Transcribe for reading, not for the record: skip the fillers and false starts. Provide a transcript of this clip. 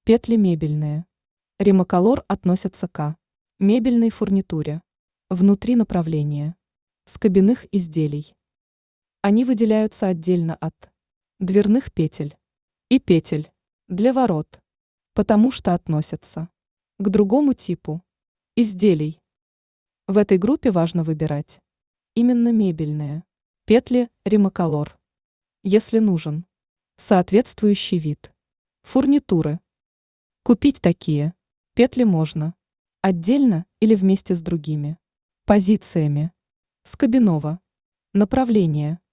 Петли мебельные. Римоколор относятся к мебельной фурнитуре. Внутри направления. Скобяных изделий. Они выделяются отдельно от дверных петель и петель для ворот, потому что относятся к другому типу изделий. В этой группе важно выбирать именно мебельные петли Римоколор, если нужен соответствующий вид фурнитуры. Купить такие петли можно отдельно или вместе с другими позициями скобяного направления.